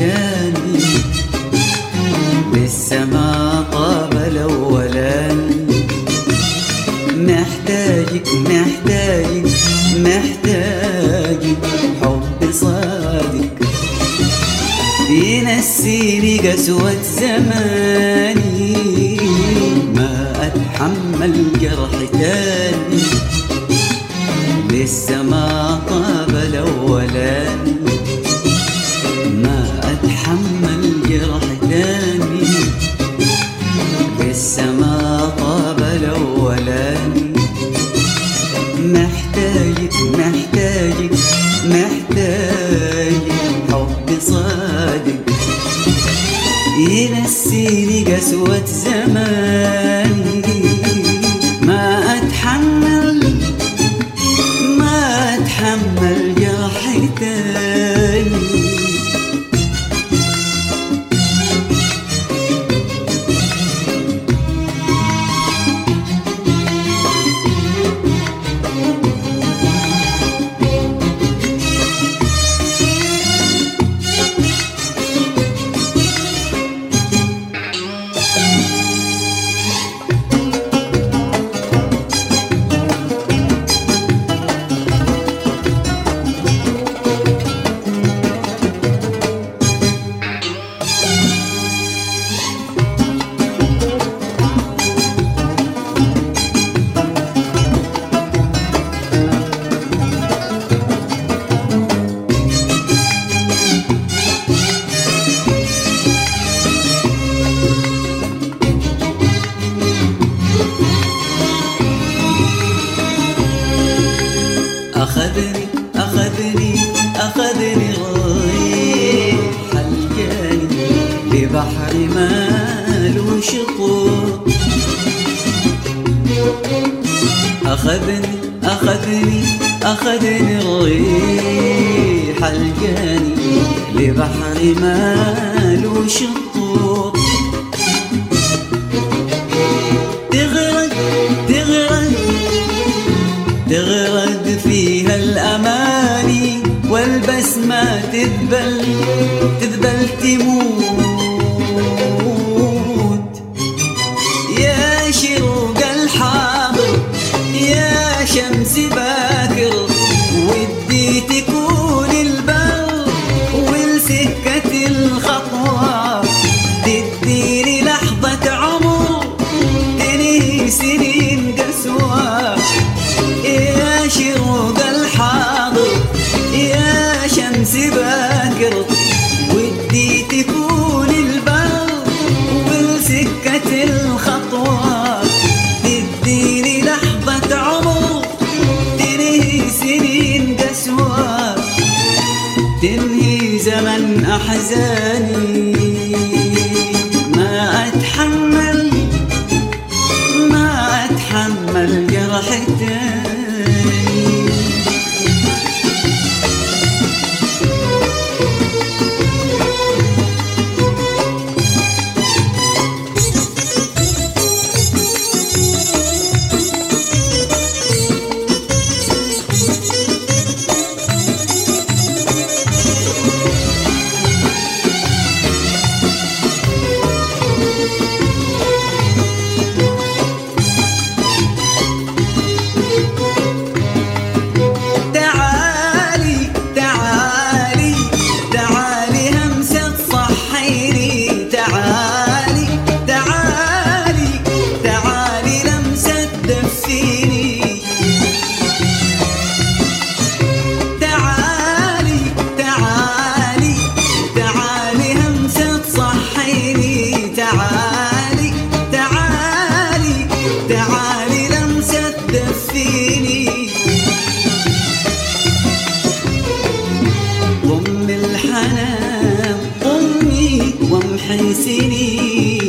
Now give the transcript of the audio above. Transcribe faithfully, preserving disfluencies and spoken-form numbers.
تاني، لسه ما طاب الأولاني. محتاجك محتاجك محتاجك حب صادق ينسيني قسوة زماني، ما أتحمل جرح تاني، لسه ما طاب الأولاني. ما أتحمل جرح تاني، لسه ما طاب الأولاني. محتاجك محتاجك محتاجك حب صادق ينسيني قسوة زماني، ما أتحمل ما أتحمل جرح تاني. أخذني أخذني أخذني رايح الجاني ببحر ماله شطوط. أخذني أخذني أخذني رايح الجاني ببحر ماله شطوط. تغرق تغرق تغرق فيها الأماني، والبسمة تذبل تذبل تموت. يا شروق الحاضر يا شمس باكر، ودي تكون البر ولسكة الخطوة، تديني لحظة عمر تنهي سنين قسوة. يا شروق الحاضر يا شمس باكر، ودي تكون البر والسكة الخطوة، تديني لحظة عمر تنهي سنين قسوة، تنهي زمن أحزاني. ما أتحمل ما أتحمل جرح تاني. ضم الحنان ضمي وامحي سنين،